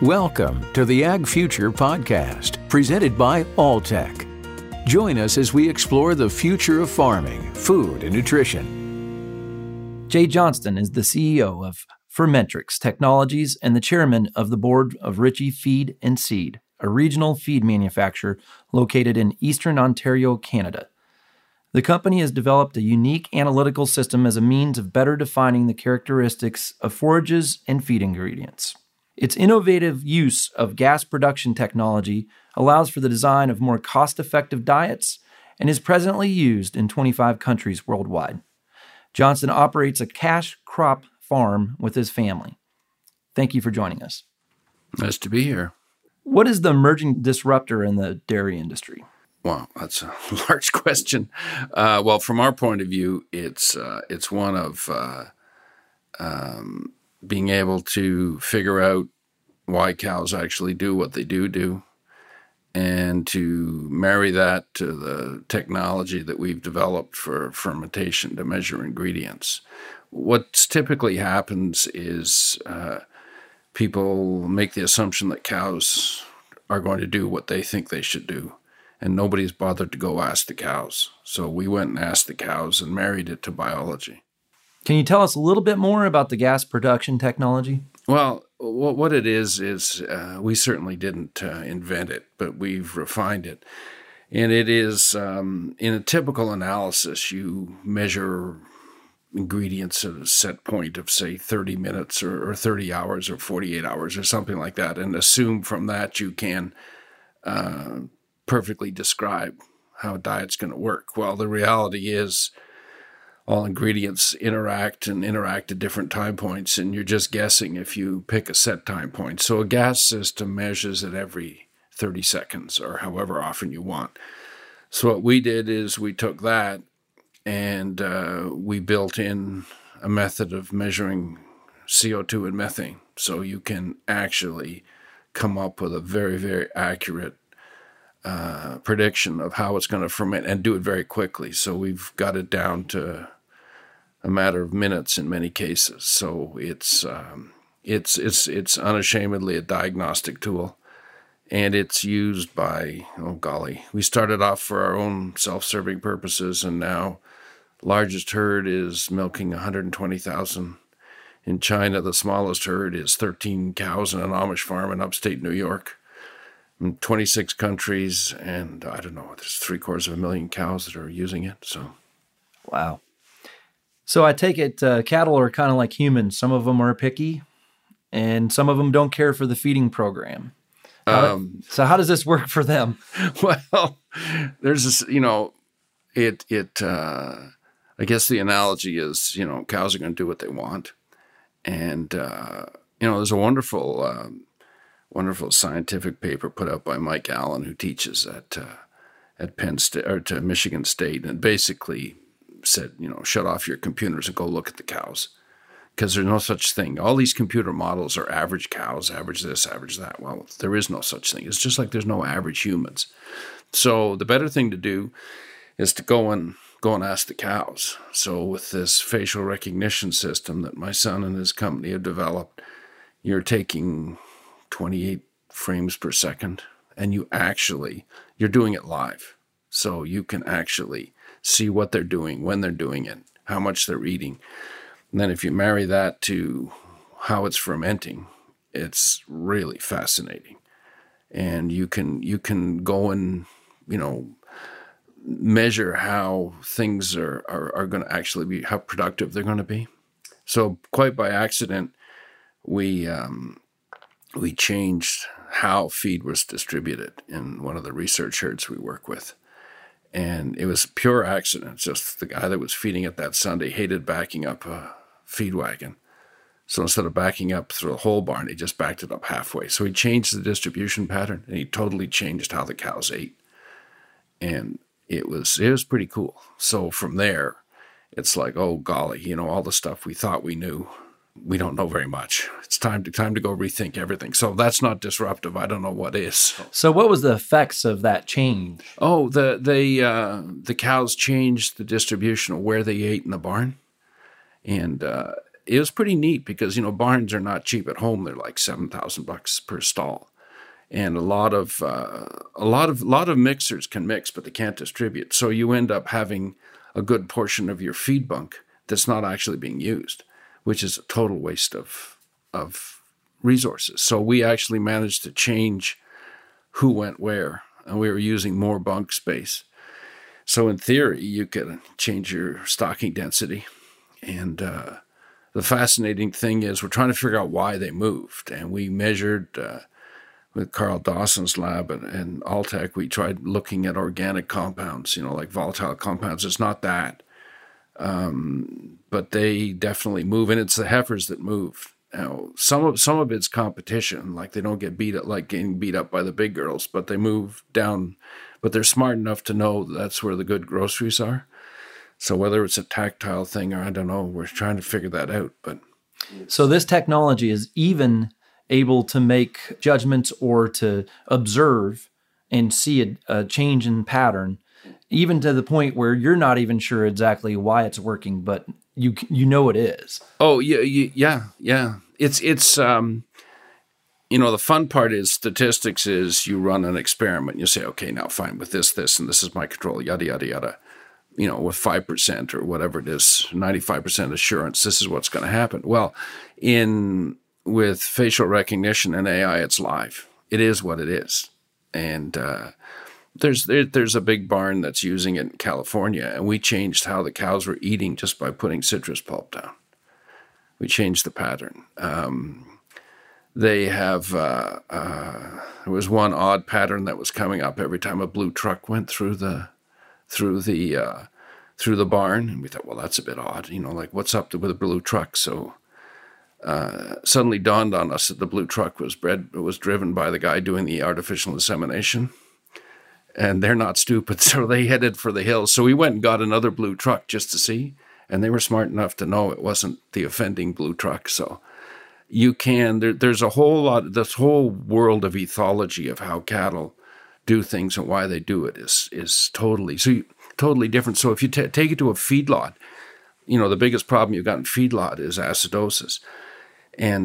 Welcome to the Ag Future Podcast, presented by Alltech. Join us as we explore the future of farming, food, and nutrition. Jay Johnston is the CEO of Fermentrix Technologies and the chairman of the board of Ritchie Feed and Seed, a regional feed manufacturer located in Eastern Ontario, Canada. The company has developed a unique analytical system as a means of better defining the characteristics of forages and feed ingredients. Its innovative use of gas production technology allows for the design of more cost-effective diets and is presently used in 25 countries worldwide. Johnston operates a cash crop farm with his family. Thank you for joining us. Nice to be here. What is the emerging disruptor in the dairy industry? Wow, that's a large question. Well, from our point of view, it's one of being able to figure out why cows actually do what they do, and to marry that to the technology that we've developed for fermentation to measure ingredients. What typically happens is people make the assumption that cows are going to do what they think they should do, and nobody's bothered to go ask the cows. So we went and asked the cows and married it to biology. Can you tell us a little bit more about the gas production technology? Well, what it is we certainly didn't invent it, but we've refined it. And it is, in a typical analysis, you measure ingredients at a set point of, say, 30 minutes or 30 hours or 48 hours or something like that, and assume from that you can perfectly describe how a diet's going to work. Well, the reality is all ingredients interact at different time points, and you're just guessing if you pick a set time point. So a gas system measures it every 30 seconds or however often you want. So what we did is we took that and we built in a method of measuring CO2 and methane. So you can actually come up with a very, very accurate prediction of how it's going to ferment and do it very quickly. So we've got it down to a matter of minutes in many cases. So it's unashamedly a diagnostic tool, and it's used by, we started off for our own self-serving purposes, and now largest herd is milking 120,000. In China, the smallest herd is 13 cows in an Amish farm in upstate New York. In 26 countries, and I don't know, there's 750,000 cows that are using it. So, wow. So I take it cattle are kind of like humans. Some of them are picky, and some of them don't care for the feeding program. So how does this work for them? Well, there's this, I guess the analogy is, cows are going to do what they want. And, there's a wonderful scientific paper put out by Mike Allen, who teaches at Penn State or to Michigan State, and basically said, shut off your computers and go look at the cows, because there's no such thing. All these computer models are average cows, average this, average that. Well, there is no such thing. It's just like there's no average humans. So the better thing to do is to go and ask the cows. So with this facial recognition system that my son and his company have developed, you're taking 28 frames per second, and you're doing it live. So you can actually see what they're doing, when they're doing it, how much they're eating. And then if you marry that to how it's fermenting, it's really fascinating. And you can go and, measure how things are going to actually be, how productive they're going to be. So quite by accident, we changed how feed was distributed in one of the research herds we work with. And it was pure accident. Just the guy that was feeding it that Sunday hated backing up a feed wagon. So instead of backing up through the whole barn, he just backed it up halfway. So he changed the distribution pattern, and he totally changed how the cows ate. And it was pretty cool. So from there, it's like, oh, golly, all the stuff we thought we knew, we don't know very much. It's time to go rethink everything. So that's not disruptive. I don't know what is. So what was the effects of that change? Oh, the cows changed the distribution of where they ate in the barn, and it was pretty neat because, barns are not cheap at home. They're like $7,000 per stall. And a lot of mixers can mix, but they can't distribute. So you end up having a good portion of your feed bunk that's not actually being used, which is a total waste of resources. So we actually managed to change who went where, and we were using more bunk space. So in theory, you could change your stocking density. And the fascinating thing is we're trying to figure out why they moved. And we measured with Carl Dawson's lab and Alltech, we tried looking at organic compounds, like volatile compounds. It's not that. But they definitely move, and it's the heifers that move. Now, some of it's competition, like they don't get getting beat up by the big girls, but they move down. But they're smart enough to know that's where the good groceries are. So whether it's a tactile thing or I don't know, we're trying to figure that out. But so this technology is even able to make judgments or to observe and see a change in pattern, even to the point where you're not even sure exactly why it's working, but you know it is. Oh yeah. It's the fun part is statistics is you run an experiment. You say, okay, now fine with this, and this is my control, yada yada yada. With 5% or whatever it is, 95% assurance, this is what's going to happen. Well, with facial recognition and AI, it's live. It is what it is. And there's a big barn that's using it in California, and we changed how the cows were eating just by putting citrus pulp down. We changed the pattern. They have there was one odd pattern that was coming up every time a blue truck went through the barn, and we thought, well, that's a bit odd. Like what's up with a blue truck? So suddenly dawned on us that the blue truck was driven by the guy doing the artificial insemination. And they're not stupid, so they headed for the hills. So we went and got another blue truck just to see, and they were smart enough to know it wasn't the offending blue truck. So there's a whole lot, this whole world of ethology of how cattle do things and why they do it is totally different. So if you take it to a feedlot, the biggest problem you've got in feedlot is acidosis. And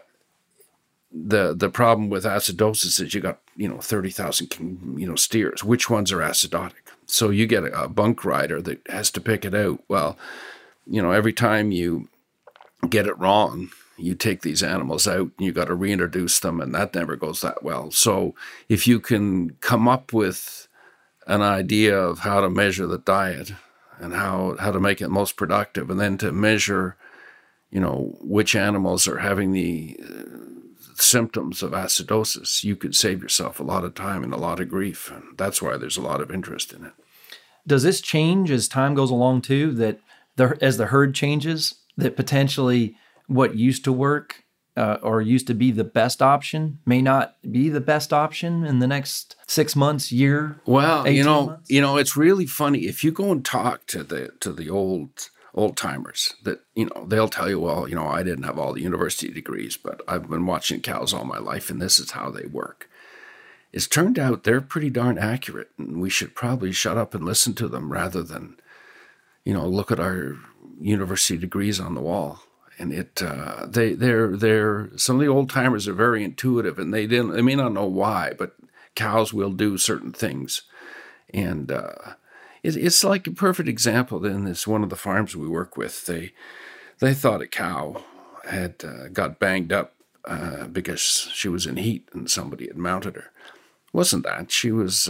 the problem with acidosis is you got 30,000 steers. Which ones are acidotic? So you get a bunk rider that has to pick it out. Well, every time you get it wrong, you take these animals out and you got to reintroduce them, and that never goes that well. So if you can come up with an idea of how to measure the diet and how to make it most productive, and then to measure which animals are having the symptoms of acidosis, you could save yourself a lot of time and a lot of grief. And that's why there's a lot of interest in it. Does this change as time goes along too, that as the herd changes, that potentially what used to work or used to be the best option may not be the best option in the next 6 months, year? Well, 18 months? It's really funny. If you go and talk to the old timers, that they'll tell you, well, I didn't have all the university degrees, but I've been watching cows all my life, and this is how they work. It's turned out they're pretty darn accurate, and we should probably shut up and listen to them rather than look at our university degrees on the wall. And they're some of the old timers are very intuitive, and they may not know why, but cows will do certain things, and it's like a perfect example. In this one of the farms we work with, they thought a cow had got banged up because she was in heat and somebody had mounted her. It wasn't that. She was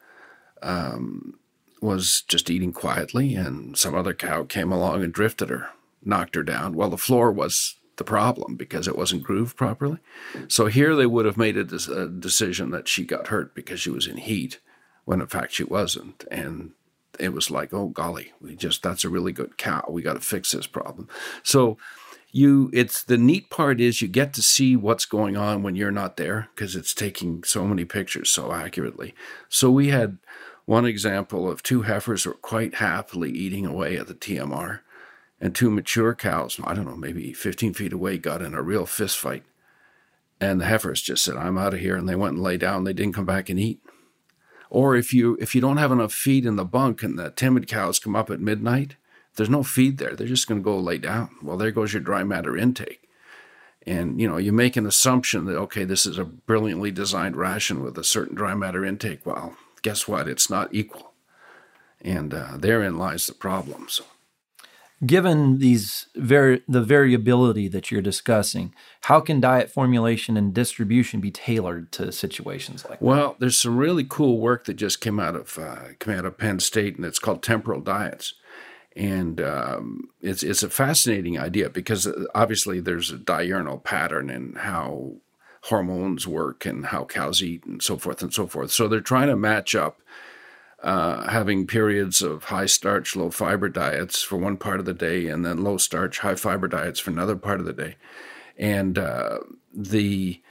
just eating quietly, and some other cow came along and drifted her, knocked her down. Well, the floor was the problem because it wasn't grooved properly. So here they would have made a decision that she got hurt because she was in heat, when in fact she wasn't. And it was like, oh golly, that's a really good cow. We got to fix this problem. So it's the neat part is you get to see what's going on when you're not there, because it's taking so many pictures so accurately. So we had one example of 2 heifers who were quite happily eating away at the TMR, and 2 mature cows, I don't know, maybe 15 feet away, got in a real fist fight. And the heifers just said, I'm out of here. And they went and lay down. They didn't come back and eat. Or if you don't have enough feed in the bunk and the timid cows come up at midnight, there's no feed there. They're just going to go lay down. Well, there goes your dry matter intake. And, you make an assumption that, okay, this is a brilliantly designed ration with a certain dry matter intake. Well, guess what? It's not equal. And therein lies the problem. So, given the variability that you're discussing, how can diet formulation and distribution be tailored to situations like that? Well, there's some really cool work that just came out of Penn State, and it's called temporal diets. And it's a fascinating idea because obviously there's a diurnal pattern in how hormones work and how cows eat and so forth and so forth. So they're trying to match up having periods of high starch, low fiber diets for one part of the day, and then low starch, high fiber diets for another part of the day. And the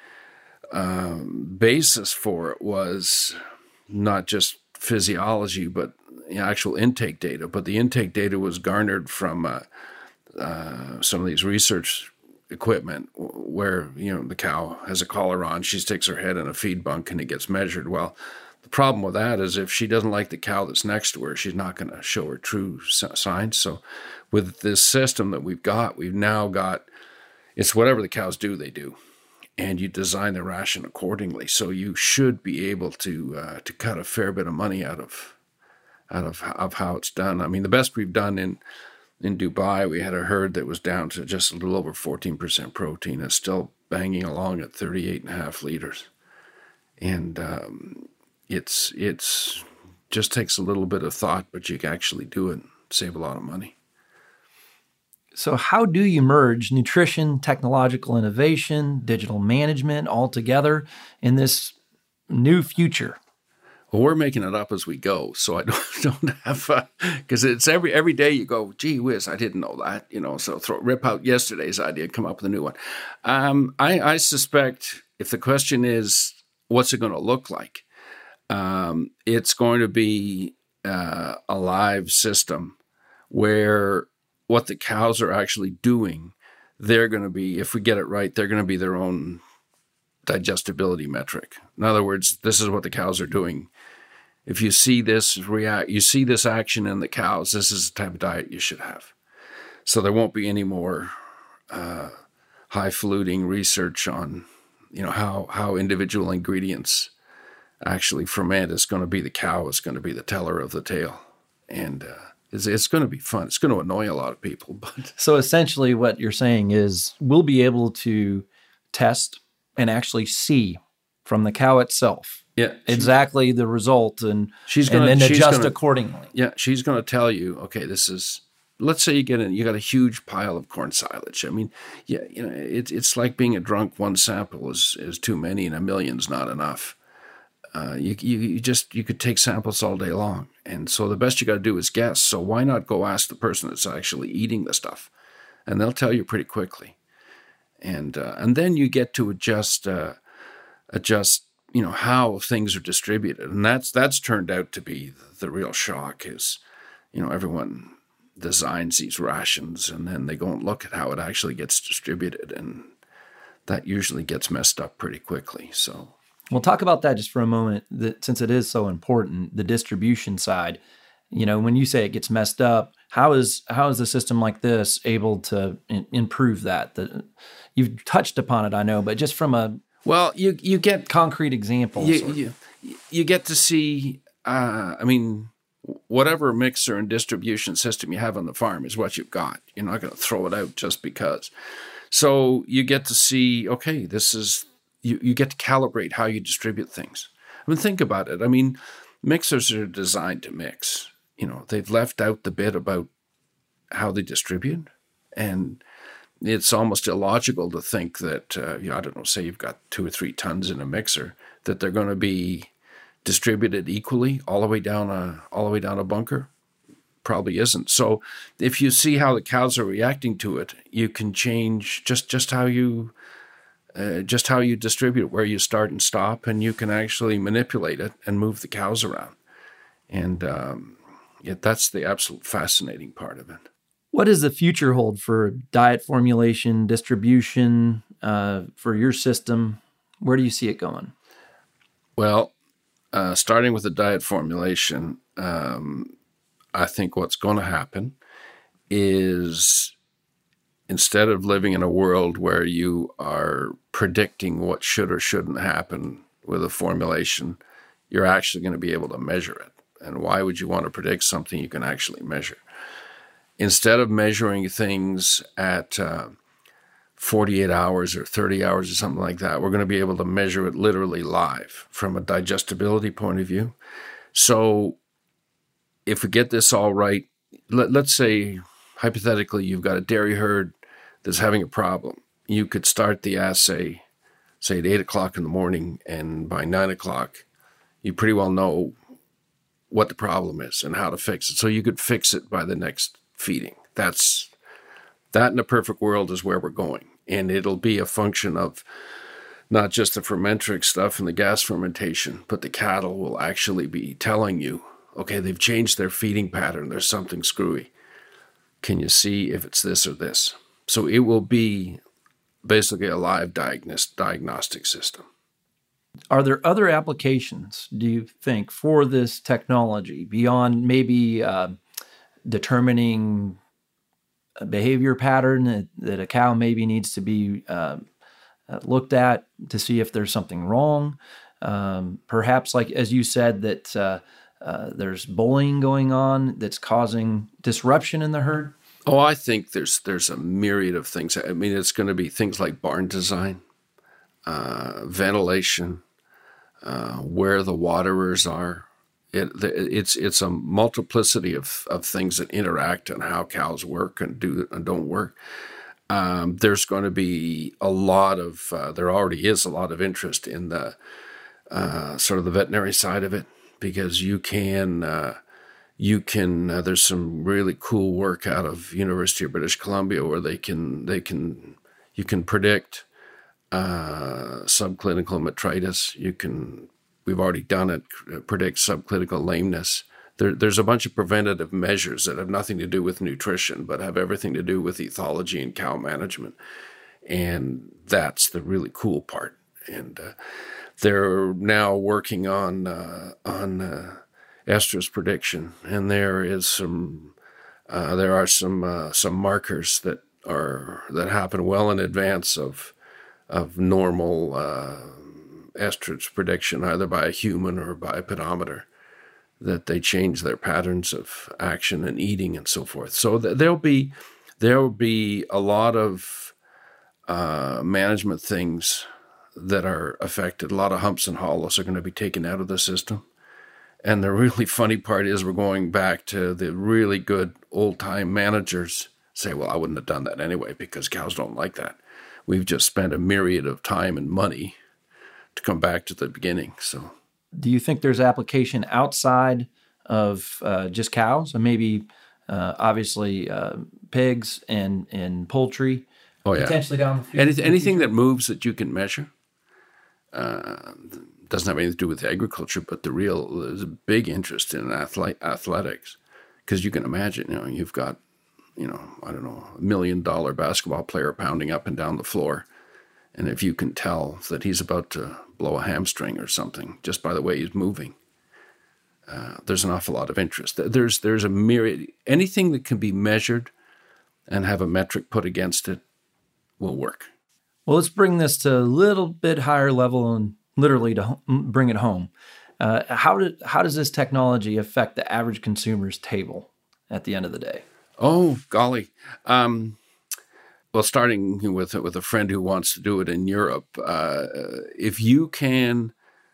basis for it was not just physiology, but actual intake data. But the intake data was garnered from some of these research equipment where, the cow has a collar on, she sticks her head in a feed bunk and it gets measured. Well, the problem with that is if she doesn't like the cow that's next to her, she's not going to show her true signs. So with this system that we've now got, it's whatever the cows do, they do. And you design the ration accordingly. So you should be able to cut a fair bit of money out of how it's done. I mean, the best we've done in Dubai, we had a herd that was down to just a little over 14% protein. It's still banging along at 38.5 liters. And it's just takes a little bit of thought, but you can actually do it and save a lot of money. So how do you merge nutrition, technological innovation, digital management all together in this new future? Well, we're making it up as we go, so I don't have because it's every day you go, gee whiz, I didn't know that, So rip out yesterday's idea, come up with a new one. I suspect if the question is what's it going to look like, it's going to be a live system where what the cows are actually doing, they're going to be, if we get it right, they're going to be their own digestibility metric. In other words, this is what the cows are doing. If you see this you see this action in the cows, this is the type of diet you should have. So there won't be any more highfalutin research on, how individual ingredients actually ferment. It's going to be the cow. It's going to be the teller of the tale. And it's going to be fun. It's going to annoy a lot of people. But so essentially what you're saying is we'll be able to test and actually see from the cow itself exactly the result and then adjust accordingly. Yeah, she's going to tell you, okay, this is, let's say you got a huge pile of corn silage. I mean, it's like being a drunk. One sample is too many and a million's not enough. You could take samples all day long. And so the best you got to do is guess. So why not go ask the person that's actually eating the stuff? And they'll tell you pretty quickly. And then you get to adjust, how things are distributed. And that's turned out to be the real shock is, everyone designs these rations and then they go and look at how it actually gets distributed. And that usually gets messed up pretty quickly. So we'll talk about that just for a moment, since it is so important, the distribution side. When you say it gets messed up, how is a system like this able to improve that? You've touched upon it, I know, but just from you get concrete examples. You get to see, whatever mixer and distribution system you have on the farm is what you've got. You're not going to throw it out just because. So you get to see, okay, this is, you get to calibrate how you distribute things. Think about it. Mixers are designed to mix. They've left out the bit about how they distribute. And it's almost illogical to think that, say you've got 2 or 3 tons in a mixer, that they're going to be distributed equally all the way down a bunker. Probably isn't. So if you see how the cows are reacting to it, you can change just how you distribute it, where you start and stop, and you can actually manipulate it and move the cows around. And that's the absolute fascinating part of it. What does the future hold for diet formulation, distribution, for your system? Where do you see it going? Well, starting with the diet formulation, I think what's going to happen is instead of living in a world where you are predicting what should or shouldn't happen with a formulation, you're actually going to be able to measure it. And why would you want to predict something you can actually measure? Instead of measuring things at 48 hours or 30 hours or something like that, we're going to be able to measure it literally live from a digestibility point of view. So if we get this all right, let's say, hypothetically, you've got a dairy herd that's having a problem. You could start the assay, say, at 8 o'clock in the morning, and by 9 o'clock, you pretty well know what the problem is and how to fix it. So you could fix it by the next feeding. That in a perfect world is where we're going. And it'll be a function of not just the Fermentrix stuff and the gas fermentation, but the cattle will actually be telling you, okay, they've changed their feeding pattern. There's something screwy. Can you see if it's this or this? So it will be basically a live diagnostic system. Are there other applications, do you think, for this technology beyond maybe determining a behavior pattern that a cow maybe needs to be looked at to see if there's something wrong? Perhaps, like as you said, that there's bullying going on that's causing disruption in the herd? Oh, I think there's a myriad of things. I mean, it's going to be things like barn design, ventilation, where the waterers are. It's a multiplicity of things that interact and how cows work and do and don't work. There's going to be a lot of there already is a lot of interest in the sort of the veterinary side of it, because you can there's some really cool work out of University of British Columbia where you can predict subclinical metritis. We've already done it, predict subclinical lameness. There's a bunch of preventative measures that have nothing to do with nutrition, but have everything to do with ethology and cow management. And that's the really cool part. And they're now working on estrus prediction, and there are some markers that happen well in advance of normal estrus prediction, either by a human or by a pedometer, that they change their patterns of action and eating and so forth. So there'll be a lot of management things that are affected. A lot of humps and hollows are going to be taken out of the system. And the really funny part is we're going back to the really good old-time managers say, well, I wouldn't have done that anyway because cows don't like that. We've just spent a myriad of time and money to come back to the beginning. So, do you think there's application outside of just cows, and maybe obviously pigs and poultry? Oh yeah, potentially down the future. Anything that moves that you can measure doesn't have anything to do with agriculture, but there's a big interest in athletics, because you can imagine, you've got, I don't know, $1 million basketball player pounding up and down the floor. And if you can tell that he's about to blow a hamstring or something just by the way he's moving, there's an awful lot of interest. There's a myriad. Anything that can be measured and have a metric put against it will work. Well, let's bring this to a little bit higher level and literally to bring it home. How does this technology affect the average consumer's table at the end of the day? Oh, golly. Well, starting with a friend who wants to do it in Europe, if you can,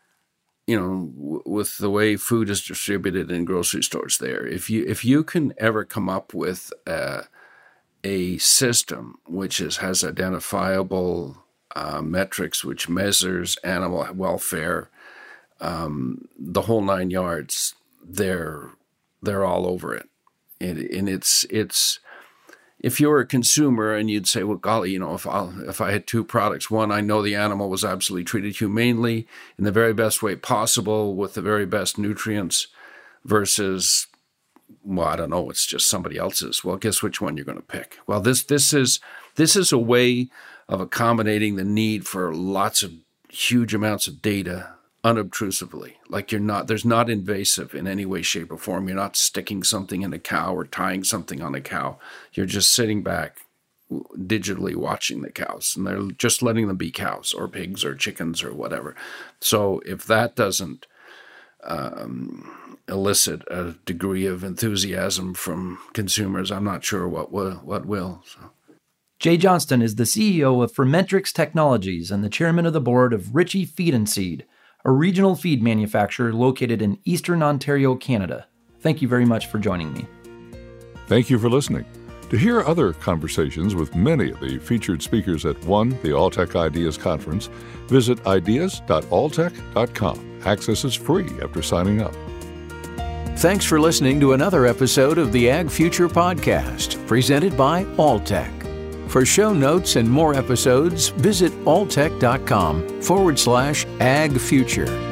with the way food is distributed in grocery stores there, if you can ever come up with a system which has identifiable metrics, which measures animal welfare, the whole 9 yards, they're all over it. And it's if you're a consumer and you'd say, well, golly, if I had two products, one, I know the animal was absolutely treated humanely in the very best way possible with the very best nutrients, versus, well, I don't know, it's just somebody else's. Well, guess which one you're going to pick? Well, this is a way of accommodating the need for lots of huge amounts of data unobtrusively. Like there's not invasive in any way, shape, or form. You're not sticking something in a cow or tying something on a cow. You're just sitting back digitally watching the cows, and they're just letting them be cows or pigs or chickens or whatever. So if that doesn't elicit a degree of enthusiasm from consumers, I'm not sure what will. So. Jay Johnston is the CEO of Fermentrix Technologies and the chairman of the board of Ritchie Feed and Seed, a regional feed manufacturer located in Eastern Ontario, Canada. Thank you very much for joining me. Thank you for listening. To hear other conversations with many of the featured speakers at the Alltech Ideas Conference, visit ideas.alltech.com. Access is free after signing up. Thanks for listening to another episode of the Ag Future Podcast, presented by Alltech. For show notes and more episodes, visit alltech.com/agfuture.